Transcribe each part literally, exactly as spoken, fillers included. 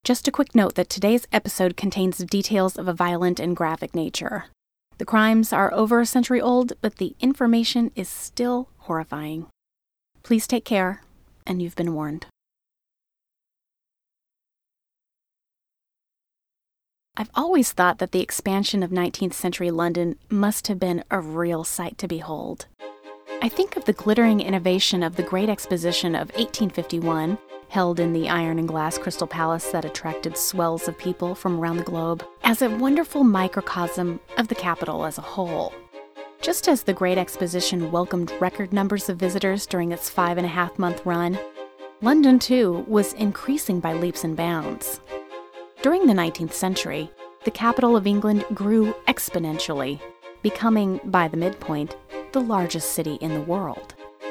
Just a quick note that today's episode contains details of a violent and graphic nature. The crimes are over a century old, but the information is still horrifying. Please take care, and you've been warned. I've always thought that the expansion of nineteenth century London must have been a real sight to behold. I think of the glittering innovation of the Great Exposition of eighteen fifty-one, held in the iron and glass Crystal Palace that attracted swells of people from around the globe, as a wonderful microcosm of the capital as a whole. Just as the Great Exposition welcomed record numbers of visitors during its five and a half month run, London, too, was increasing by leaps and bounds. During the nineteenth century, the capital of England grew exponentially, becoming, by the midpoint, the largest city in the world.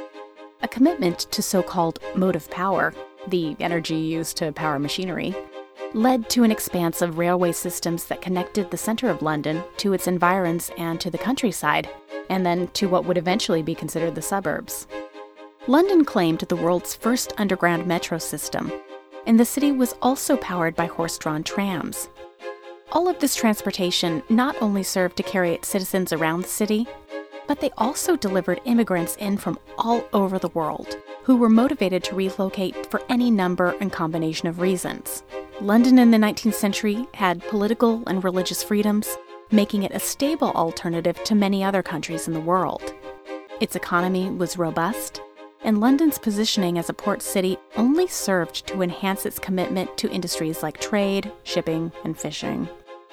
A commitment to so-called motive power, the energy used to power machinery, led to an expanse of railway systems that connected the center of London to its environs and to the countryside, and then to what would eventually be considered the suburbs. London claimed the world's first underground metro system, and the city was also powered by horse-drawn trams. All of this transportation not only served to carry its citizens around the city, but they also delivered immigrants in from all over the world, who were motivated to relocate for any number and combination of reasons. London in the nineteenth century had political and religious freedoms, making it a stable alternative to many other countries in the world. Its economy was robust, and London's positioning as a port city only served to enhance its commitment to industries like trade, shipping, and fishing.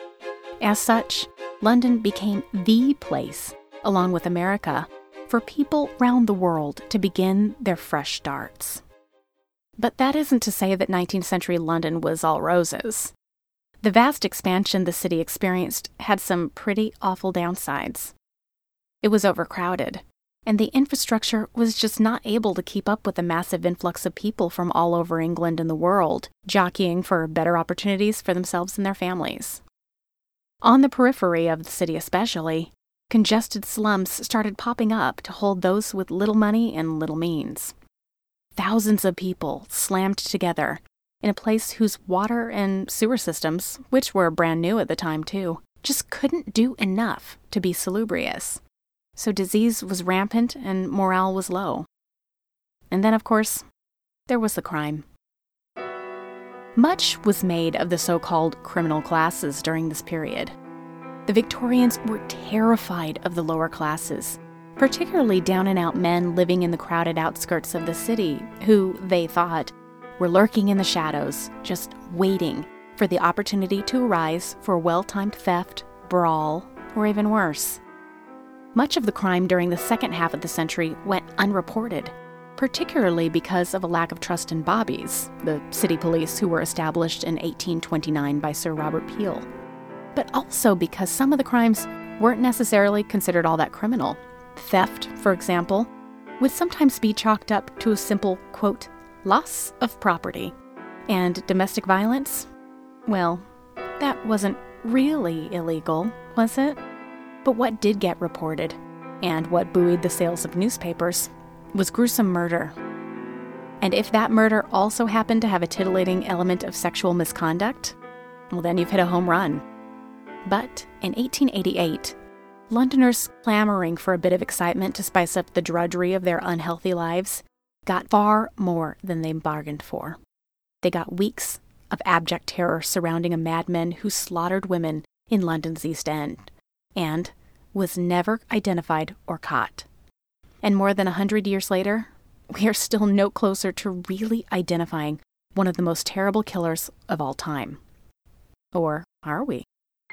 As such, London became the place, along with America, for people round the world to begin their fresh starts. But that isn't to say that nineteenth century London was all roses. The vast expansion the city experienced had some pretty awful downsides. It was overcrowded, and the infrastructure was just not able to keep up with the massive influx of people from all over England and the world, jockeying for better opportunities for themselves and their families. On the periphery of the city especially, congested slums started popping up to hold those with little money and little means. Thousands of people slammed together in a place whose water and sewer systems, which were brand new at the time too, just couldn't do enough to be salubrious. So disease was rampant and morale was low. And then, of course, there was the crime. Much was made of the so-called criminal classes during this period. The Victorians were terrified of the lower classes, particularly down-and-out men living in the crowded outskirts of the city who, they thought, were lurking in the shadows, just waiting for the opportunity to arise for well-timed theft, brawl, or even worse. Much of the crime during the second half of the century went unreported, particularly because of a lack of trust in bobbies, the city police who were established in eighteen twenty-nine by Sir Robert Peel. But also because some of the crimes weren't necessarily considered all that criminal. Theft, for example, would sometimes be chalked up to a simple, quote, loss of property. And domestic violence? Well, that wasn't really illegal, was it? But what did get reported, and what buoyed the sales of newspapers, was gruesome murder. And if that murder also happened to have a titillating element of sexual misconduct, well, then you've hit a home run. But in eighteen eighty-eight, Londoners clamoring for a bit of excitement to spice up the drudgery of their unhealthy lives got far more than they bargained for. They got weeks of abject terror surrounding a madman who slaughtered women in London's East End and was never identified or caught. And more than a hundred years later, we are still no closer to really identifying one of the most terrible killers of all time. Or are we?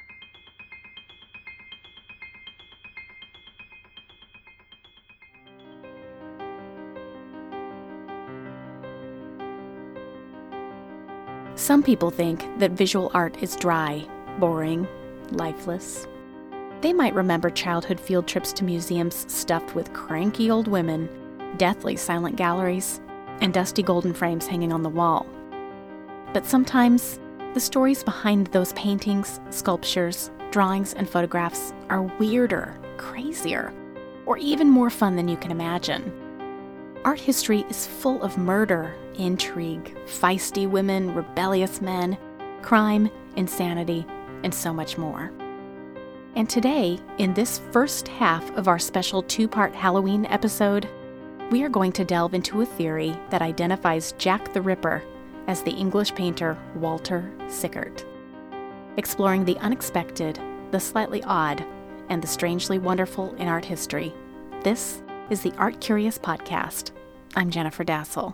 Some people think that visual art is dry, boring, lifeless. They might remember childhood field trips to museums stuffed with cranky old women, deathly silent galleries, and dusty golden frames hanging on the wall. But sometimes, the stories behind those paintings, sculptures, drawings, and photographs are weirder, crazier, or even more fun than you can imagine. Art history is full of murder, intrigue, feisty women, rebellious men, crime, insanity, and so much more. And today, in this first half of our special two-part Halloween episode, we are going to delve into a theory that identifies Jack the Ripper as the English painter Walter Sickert. Exploring the unexpected, the slightly odd, and the strangely wonderful in art history, this is the Art Curious Podcast. I'm Jennifer Dassel.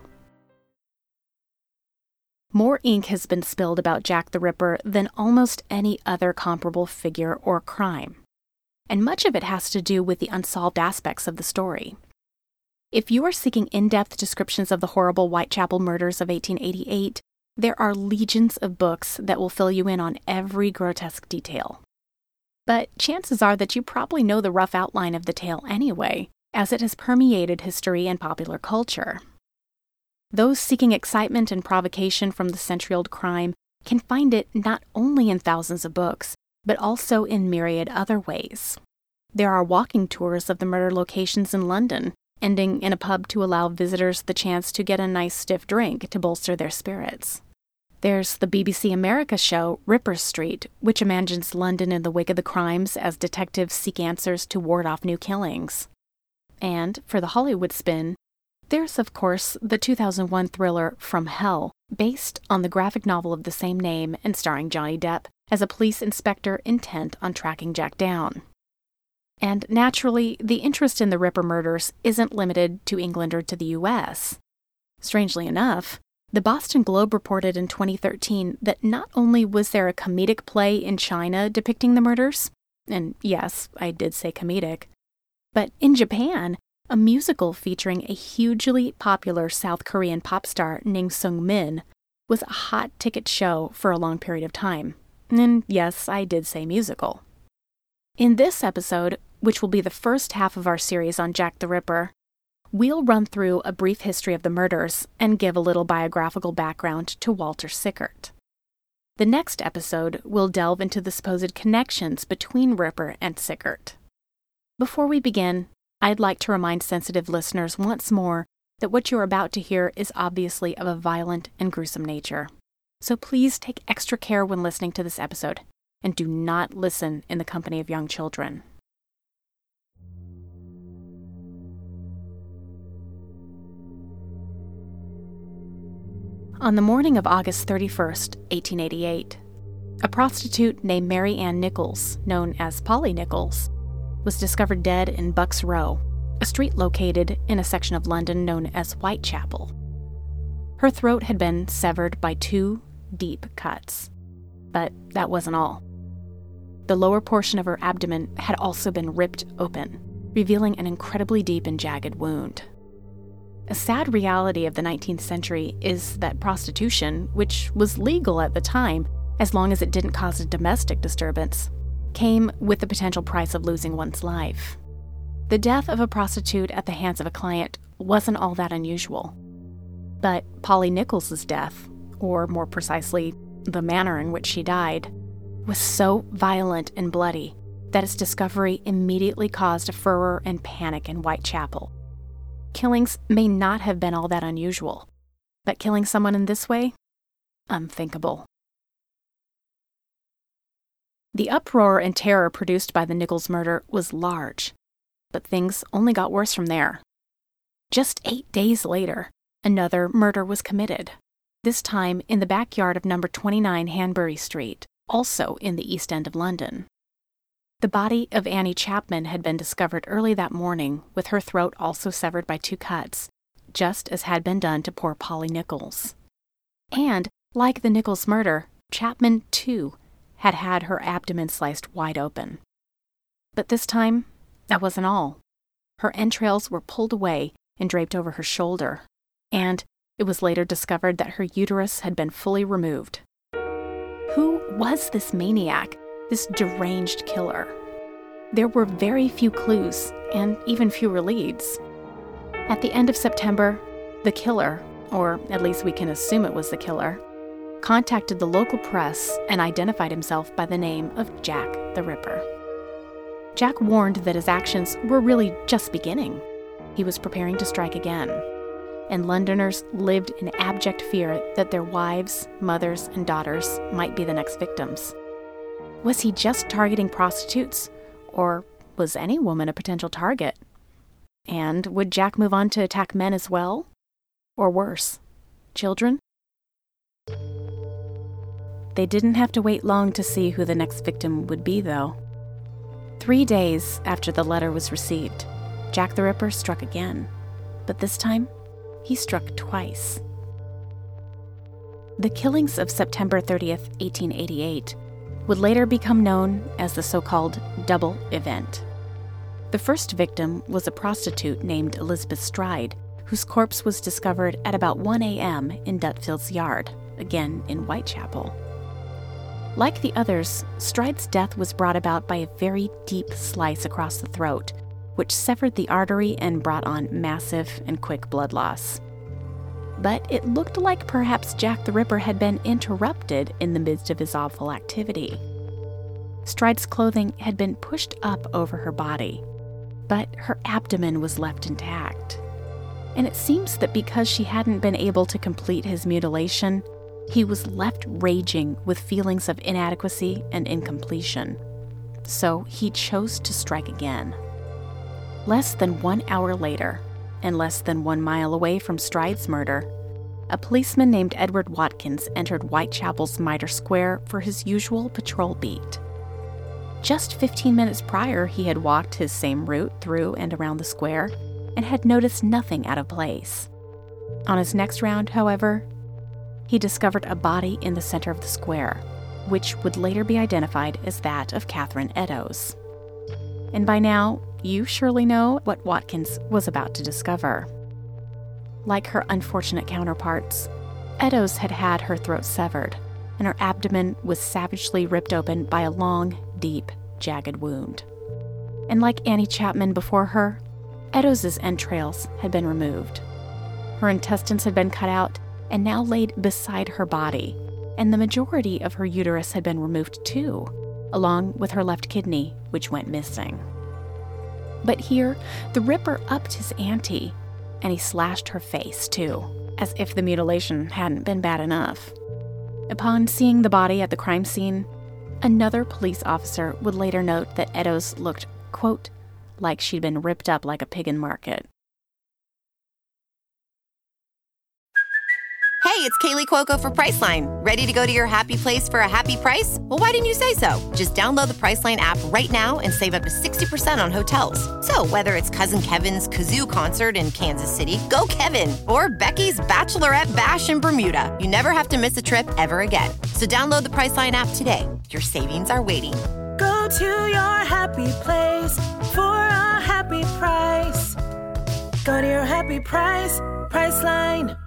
More ink has been spilled about Jack the Ripper than almost any other comparable figure or crime, and much of it has to do with the unsolved aspects of the story. If you are seeking in-depth descriptions of the horrible Whitechapel murders of eighteen eighty-eight, there are legions of books that will fill you in on every grotesque detail. But chances are that you probably know the rough outline of the tale anyway, as it has permeated history and popular culture. Those seeking excitement and provocation from the century-old crime can find it not only in thousands of books, but also in myriad other ways. There are walking tours of the murder locations in London, ending in a pub to allow visitors the chance to get a nice stiff drink to bolster their spirits. There's the B B C America show Ripper Street, which imagines London in the wake of the crimes as detectives seek answers to ward off new killings. And for the Hollywood spin, there's, of course, the two thousand one thriller From Hell, based on the graphic novel of the same name and starring Johnny Depp as a police inspector intent on tracking Jack down. And naturally, the interest in the Ripper murders isn't limited to England or to the U S. Strangely enough, the Boston Globe reported in twenty thirteen that not only was there a comedic play in China depicting the murders, and yes, I did say comedic, but in Japan, a musical featuring a hugely popular South Korean pop star named Sung Min was a hot ticket show for a long period of time. And yes, I did say musical. In this episode, which will be the first half of our series on Jack the Ripper, we'll run through a brief history of the murders and give a little biographical background to Walter Sickert. The next episode will delve into the supposed connections between Ripper and Sickert. Before we begin, I'd like to remind sensitive listeners once more that what you're about to hear is obviously of a violent and gruesome nature. So please take extra care when listening to this episode, and do not listen in the company of young children. On the morning of August thirty-first, eighteen eighty-eight, a prostitute named Mary Ann Nichols, known as Polly Nichols, was discovered dead in Bucks Row, a street located in a section of London known as Whitechapel. Her throat had been severed by two deep cuts, but that wasn't all. The lower portion of her abdomen had also been ripped open, revealing an incredibly deep and jagged wound. A sad reality of the nineteenth century is that prostitution, which was legal at the time as long as it didn't cause a domestic disturbance, came with the potential price of losing one's life. The death of a prostitute at the hands of a client wasn't all that unusual. But Polly Nichols' death, or more precisely, the manner in which she died, was so violent and bloody that its discovery immediately caused a furor and panic in Whitechapel. Killings may not have been all that unusual, but killing someone in this way? Unthinkable. The uproar and terror produced by the Nichols murder was large, but things only got worse from there. Just eight days later, another murder was committed, this time in the backyard of number twenty-nine Hanbury Street, also in the East End of London. The body of Annie Chapman had been discovered early that morning, with her throat also severed by two cuts, just as had been done to poor Polly Nichols. And, like the Nichols murder, Chapman, too, had had her abdomen sliced wide open. But this time, that wasn't all. Her entrails were pulled away and draped over her shoulder, and it was later discovered that her uterus had been fully removed. Who was this maniac, this deranged killer? There were very few clues, and even fewer leads. At the end of September, the killer, or at least we can assume it was the killer, contacted the local press and identified himself by the name of Jack the Ripper. Jack warned that his actions were really just beginning. He was preparing to strike again. and Londoners lived in abject fear that their wives, mothers, and daughters might be the next victims. Was he just targeting prostitutes, or was any woman a potential target? And would Jack move on to attack men as well? Or worse, children? They didn't have to wait long to see who the next victim would be, though. Three days after the letter was received, Jack the Ripper struck again, but this time, he struck twice. The killings of September thirtieth, eighteen eighty-eight, would later become known as the so-called double event. The first victim was a prostitute named Elizabeth Stride, whose corpse was discovered at about one a.m. in Dutfield's yard, again in Whitechapel. Like the others, Stride's death was brought about by a very deep slice across the throat, which severed the artery and brought on massive and quick blood loss. But it looked like perhaps Jack the Ripper had been interrupted in the midst of his awful activity. Stride's clothing had been pushed up over her body, but her abdomen was left intact. And it seems that because she hadn't been able to complete his mutilation, he was left raging with feelings of inadequacy and incompletion. So he chose to strike again. Less than one hour later, and less than one mile away from Stride's murder, a policeman named Edward Watkins entered Whitechapel's Mitre Square for his usual patrol beat. Just fifteen minutes prior, he had walked his same route through and around the square and had noticed nothing out of place. On his next round, however, he discovered a body in the center of the square, which would later be identified as that of Catherine Eddowes. And by now, you surely know what Watkins was about to discover. Like her unfortunate counterparts, Eddowes had had her throat severed, and her abdomen was savagely ripped open by a long, deep, jagged wound. And like Annie Chapman before her, Eddowes' entrails had been removed. Her intestines had been cut out and now laid beside her body, and the majority of her uterus had been removed too, along with her left kidney, which went missing. But here, the Ripper upped his ante, and he slashed her face too, as if the mutilation hadn't been bad enough. Upon seeing the body at the crime scene, another police officer would later note that Eddowes looked, quote, like she'd been ripped up like a pig in market. Hey, it's Kaylee Cuoco for Priceline. Ready to go to your happy place for a happy price? Well, why didn't you say so? Just download the Priceline app right now and save up to sixty percent on hotels. So whether it's Cousin Kevin's Kazoo Concert in Kansas City, go Kevin, or Becky's Bachelorette Bash in Bermuda, you never have to miss a trip ever again. So download the Priceline app today. Your savings are waiting. Go to your happy place for a happy price. Go to your happy price, Priceline.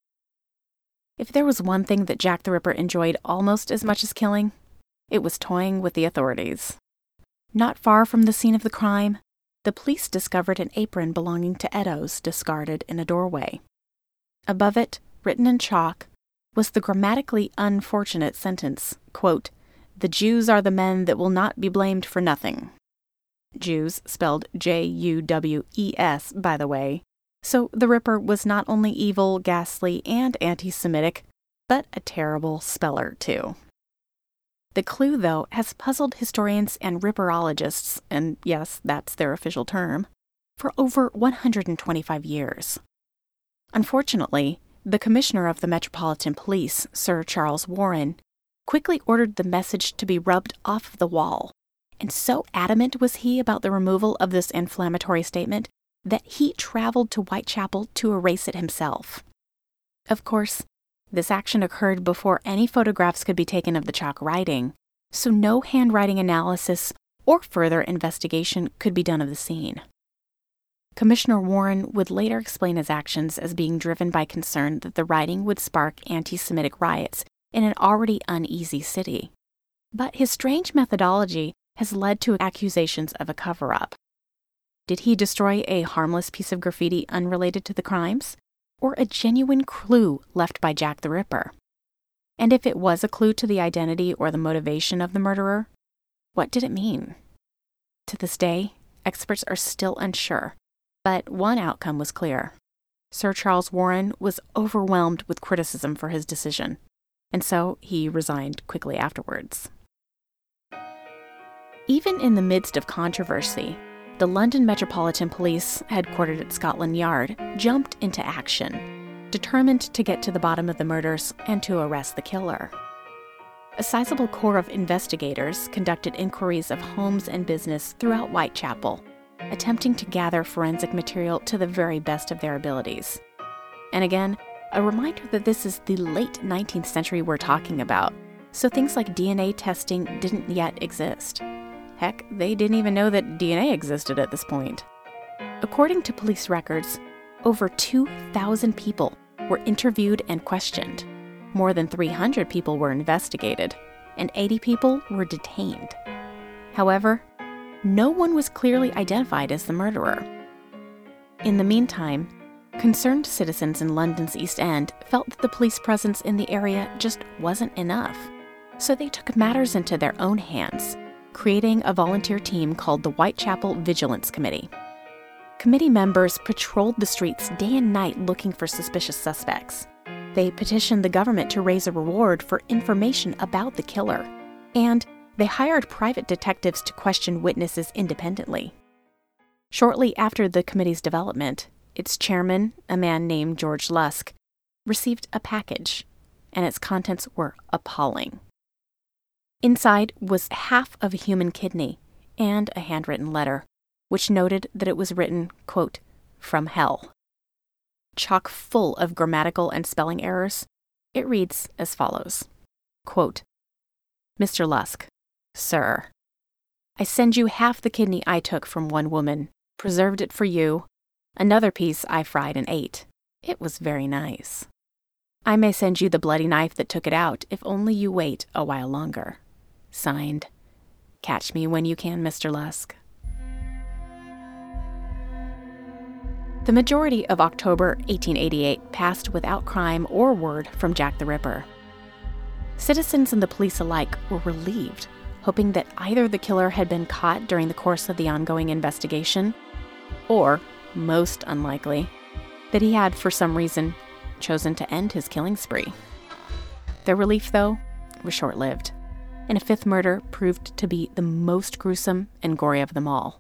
If there was one thing that Jack the Ripper enjoyed almost as much as killing, it was toying with the authorities. Not far from the scene of the crime, the police discovered an apron belonging to Eddowes discarded in a doorway. Above it, written in chalk, was the grammatically unfortunate sentence, quote, "The Jews are the men that will not be blamed for nothing." Jews spelled J U W E S, by the way. So the Ripper was not only evil, ghastly, and anti-Semitic, but a terrible speller, too. The clue, though, has puzzled historians and Ripperologists, and yes, that's their official term, for over one hundred twenty-five years. Unfortunately, the Commissioner of the Metropolitan Police, Sir Charles Warren, quickly ordered the message to be rubbed off of the wall, and so adamant was he about the removal of this inflammatory statement that he traveled to Whitechapel to erase it himself. Of course, this action occurred before any photographs could be taken of the chalk writing, so no handwriting analysis or further investigation could be done of the scene. Commissioner Warren would later explain his actions as being driven by concern that the writing would spark anti-Semitic riots in an already uneasy city. But his strange methodology has led to accusations of a cover-up. Did he destroy a harmless piece of graffiti unrelated to the crimes, or a genuine clue left by Jack the Ripper? And if it was a clue to the identity or the motivation of the murderer, what did it mean? To this day, experts are still unsure, but one outcome was clear. Sir Charles Warren was overwhelmed with criticism for his decision, and so he resigned quickly afterwards. Even in the midst of controversy, the London Metropolitan Police, headquartered at Scotland Yard, jumped into action, determined to get to the bottom of the murders and to arrest the killer. A sizable corps of investigators conducted inquiries of homes and business throughout Whitechapel, attempting to gather forensic material to the very best of their abilities. And again, a reminder that this is the late nineteenth century we're talking about, so things like D N A testing didn't yet exist. Heck, they didn't even know that D N A existed at this point. According to police records, over two thousand people were interviewed and questioned. More than three hundred people were investigated, and eighty people were detained. However, no one was clearly identified as the murderer. In the meantime, concerned citizens in London's East End felt that the police presence in the area just wasn't enough, so they took matters into their own hands, creating a volunteer team called the Whitechapel Vigilance Committee. Committee members patrolled the streets day and night looking for suspicious suspects. They petitioned the government to raise a reward for information about the killer, and they hired private detectives to question witnesses independently. Shortly after the committee's development, its chairman, a man named George Lusk, received a package, and its contents were appalling. Inside was half of a human kidney and a handwritten letter, which noted that it was written, quote, from hell. Chock full of grammatical and spelling errors, it reads as follows, quote, Mister Lusk, Sir, I send you half the kidney I took from one woman, preserved it for you. Another piece I fried and ate. It was very nice. I may send you the bloody knife that took it out if only you wait a while longer. Signed, Catch me when you can, Mister Lusk. The majority of October eighteen eighty-eight passed without crime or word from Jack the Ripper. Citizens and the police alike were relieved, hoping that either the killer had been caught during the course of the ongoing investigation, or, most unlikely, that he had, for some reason, chosen to end his killing spree. Their relief, though, was short-lived, and a fifth murder proved to be the most gruesome and gory of them all.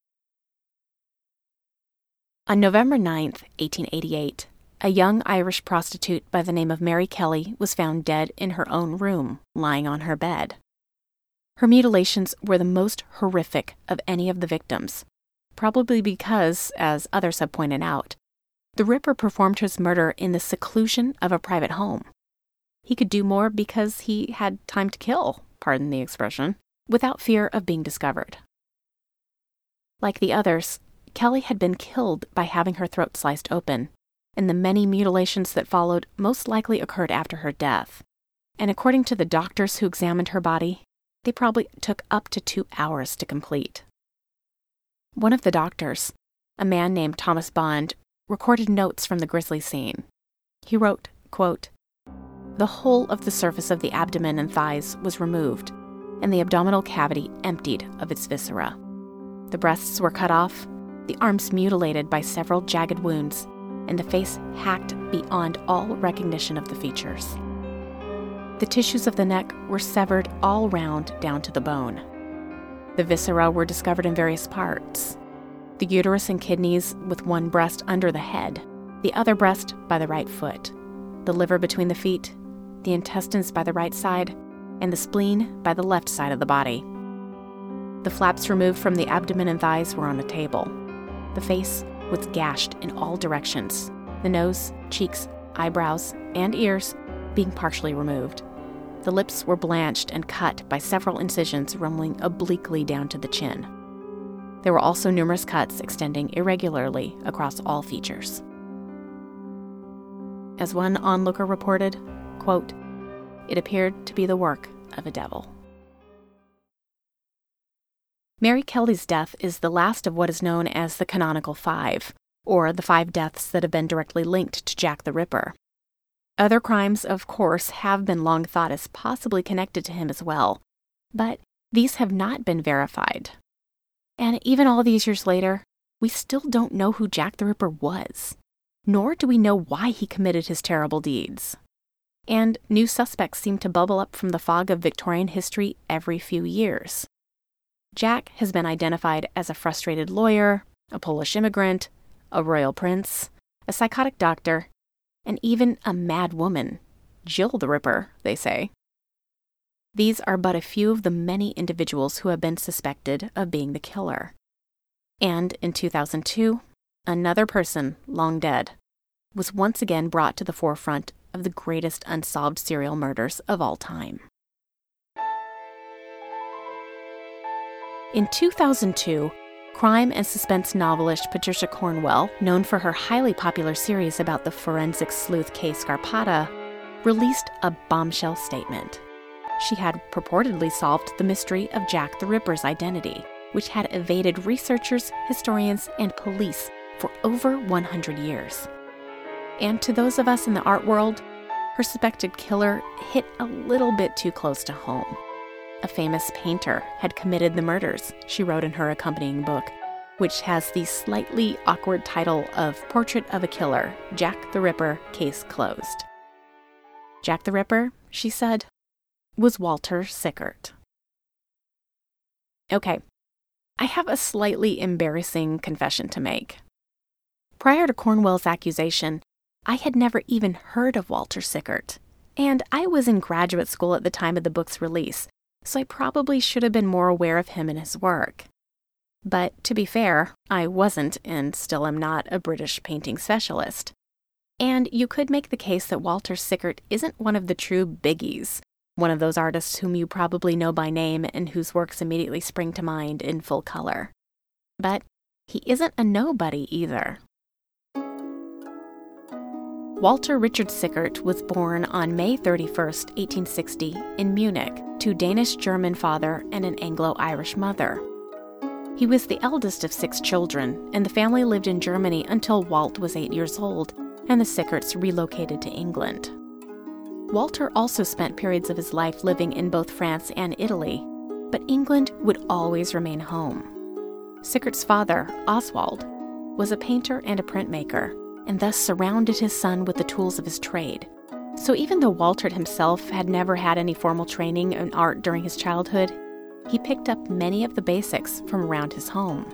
On November ninth, eighteen eighty-eight, a young Irish prostitute by the name of Mary Kelly was found dead in her own room, lying on her bed. Her mutilations were the most horrific of any of the victims, probably because, as others have pointed out, the Ripper performed his murder in the seclusion of a private home. He could do more because he had time to kill, pardon the expression, without fear of being discovered. Like the others, Kelly had been killed by having her throat sliced open, and the many mutilations that followed most likely occurred after her death. And according to the doctors who examined her body, they probably took up to two hours to complete. One of the doctors, a man named Thomas Bond, recorded notes from the grisly scene. He wrote, quote, The whole of the surface of the abdomen and thighs was removed, and the abdominal cavity emptied of its viscera. The breasts were cut off, the arms mutilated by several jagged wounds, and the face hacked beyond all recognition of the features. The tissues of the neck were severed all round down to the bone. The viscera were discovered in various parts. The uterus and kidneys with one breast under the head, the other breast by the right foot, the liver between the feet, the intestines by the right side, and the spleen by the left side of the body. The flaps removed from the abdomen and thighs were on a table. The face was gashed in all directions, the nose, cheeks, eyebrows, and ears being partially removed. The lips were blanched and cut by several incisions running obliquely down to the chin. There were also numerous cuts extending irregularly across all features. As one onlooker reported, quote, It appeared to be the work of a devil. Mary Kelly's death is the last of what is known as the Canonical Five, or the five deaths that have been directly linked to Jack the Ripper. Other crimes, of course, have been long thought as possibly connected to him as well, but these have not been verified. And even all these years later, we still don't know who Jack the Ripper was. nor do we know why he committed his terrible deeds. And new suspects seem to bubble up from the fog of Victorian history every few years. Jack has been identified as a frustrated lawyer, a Polish immigrant, a royal prince, a psychotic doctor, and even a mad woman, Jill the Ripper, they say. These are but a few of the many individuals who have been suspected of being the killer. And in two thousand two, another person, long dead, was once again brought to the forefront of the greatest unsolved serial murders of all time. In two thousand two, crime and suspense novelist Patricia Cornwell, known for her highly popular series about the forensic sleuth case Scarpata, released a bombshell statement. She had purportedly solved the mystery of Jack the Ripper's identity, which had evaded researchers, historians, and police for over one hundred years. And to those of us in the art world, her suspected killer hit a little bit too close to home. A famous painter had committed the murders, she wrote in her accompanying book, which has the slightly awkward title of Portrait of a Killer, Jack the Ripper, Case Closed. Jack the Ripper, she said, was Walter Sickert. Okay, I have a slightly embarrassing confession to make. Prior to Cornwell's accusation, I had never even heard of Walter Sickert, and I was in graduate school at the time of the book's release, so I probably should have been more aware of him and his work. But to be fair, I wasn't, and still am not, a British painting specialist. And you could make the case that Walter Sickert isn't one of the true biggies, one of those artists whom you probably know by name and whose works immediately spring to mind in full color. But he isn't a nobody either. Walter Richard Sickert was born on May thirty-first, eighteen sixty, in Munich, to a Danish-German father and an Anglo-Irish mother. He was the eldest of six children, and the family lived in Germany until Walt was eight years old, and the Sickerts relocated to England. Walter also spent periods of his life living in both France and Italy, but England would always remain home. Sickert's father, Oswald, was a painter and a printmaker, and thus surrounded his son with the tools of his trade. So even though Walter himself had never had any formal training in art during his childhood, he picked up many of the basics from around his home.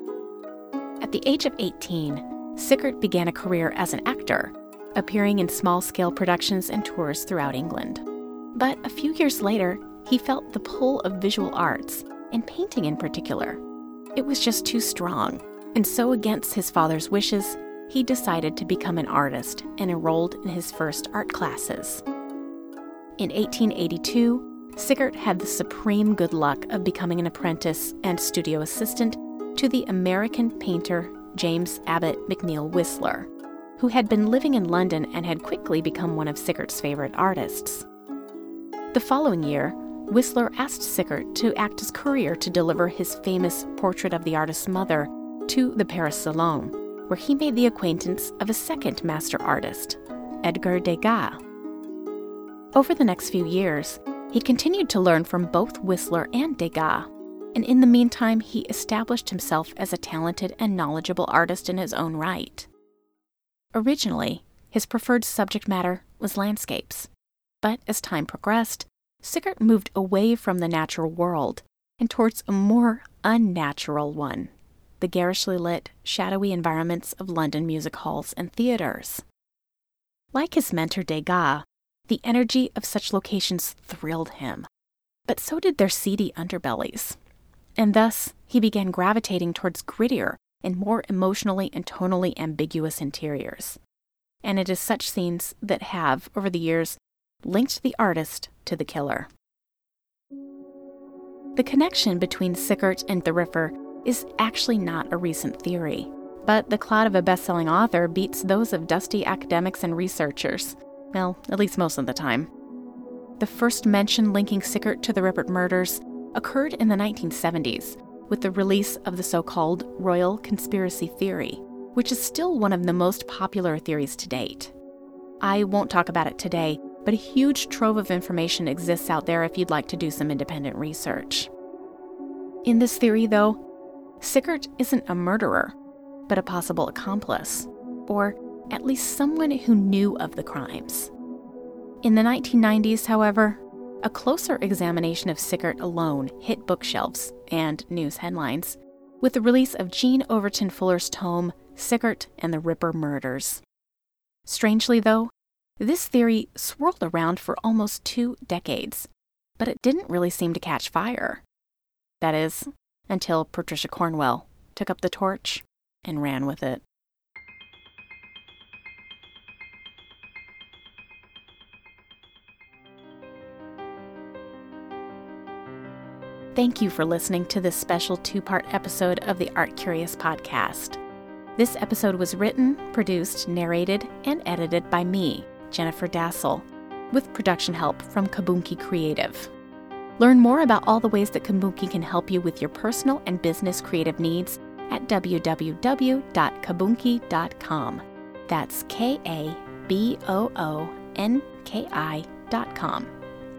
At the age of eighteen, Sickert began a career as an actor, appearing in small-scale productions and tours throughout England. But a few years later, he felt the pull of visual arts, and painting in particular. It was just too strong, and so against his father's wishes, he decided to become an artist and enrolled in his first art classes. In eighteen eighty-two, Sickert had the supreme good luck of becoming an apprentice and studio assistant to the American painter James Abbott McNeill Whistler, who had been living in London and had quickly become one of Sickert's favorite artists. The following year, Whistler asked Sickert to act as courier to deliver his famous Portrait of the Artist's Mother to the Paris Salon, where he made the acquaintance of a second master artist, Edgar Degas. Over the next few years, he continued to learn from both Whistler and Degas, and in the meantime, he established himself as a talented and knowledgeable artist in his own right. Originally, his preferred subject matter was landscapes, but as time progressed, Sickert moved away from the natural world and towards a more unnatural one, the garishly lit, shadowy environments of London music halls and theaters. Like his mentor Degas, the energy of such locations thrilled him, but so did their seedy underbellies. And thus, he began gravitating towards grittier and more emotionally and tonally ambiguous interiors. And it is such scenes that have, over the years, linked the artist to the killer. The connection between Sickert and the Ripper is actually not a recent theory, but the clout of a best-selling author beats those of dusty academics and researchers, well, at least most of the time. The first mention linking Sickert to the Ripper murders occurred in the nineteen seventies with the release of the so-called Royal Conspiracy Theory, which is still one of the most popular theories to date. I won't talk about it today, but a huge trove of information exists out there if you'd like to do some independent research. In this theory, though, Sickert isn't a murderer, but a possible accomplice, or at least someone who knew of the crimes. In the nineteen nineties, however, a closer examination of Sickert alone hit bookshelves and news headlines with the release of Jean Overton Fuller's tome, Sickert and the Ripper Murders. Strangely, though, this theory swirled around for almost two decades, but it didn't really seem to catch fire. That is, until Patricia Cornwell took up the torch and ran with it. Thank you for listening to this special two-part episode of the Art Curious podcast. This episode was written, produced, narrated, and edited by me, Jennifer Dassel, with production help from Kabunki Creative. Learn more about all the ways that Kabunki can help you with your personal and business creative needs at w w w dot kabunki dot com. That's K A B O O N K I dot com.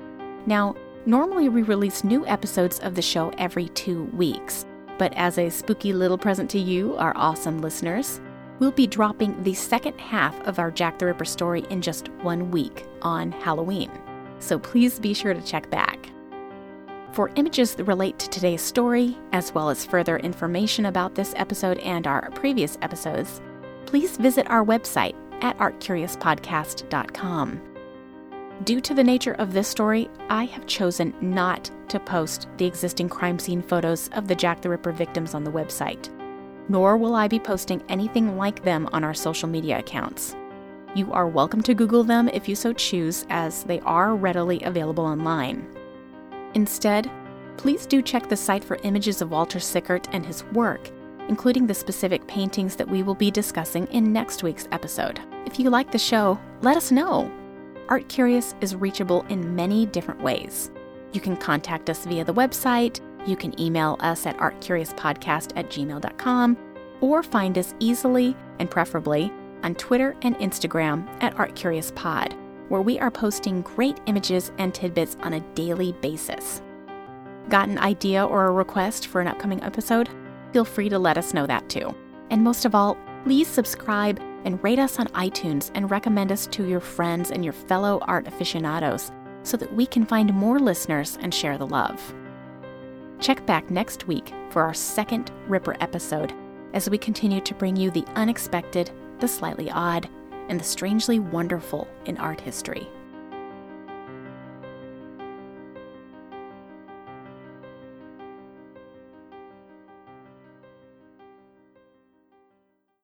Now, normally we release new episodes of the show every two weeks, but as a spooky little present to you, our awesome listeners, we'll be dropping the second half of our Jack the Ripper story in just one week on Halloween, so please be sure to check back. For images that relate to today's story, as well as further information about this episode and our previous episodes, please visit our website at art curious podcast dot com. Due to the nature of this story, I have chosen not to post the existing crime scene photos of the Jack the Ripper victims on the website, nor will I be posting anything like them on our social media accounts. You are welcome to Google them if you so choose, as they are readily available online. Instead, please do check the site for images of Walter Sickert and his work, including the specific paintings that we will be discussing in next week's episode. If you like the show, let us know. Art Curious is reachable in many different ways. You can contact us via the website, you can email us at art curious podcast at gmail dot com, or find us easily and preferably on Twitter and Instagram at ArtCuriousPod, where we are posting great images and tidbits on a daily basis. Got an idea or a request for an upcoming episode? Feel free to let us know that too. And most of all, please subscribe and rate us on iTunes and recommend us to your friends and your fellow art aficionados so that we can find more listeners and share the love. Check back next week for our second Ripper episode as we continue to bring you the unexpected, the slightly odd, and the strangely wonderful in art history.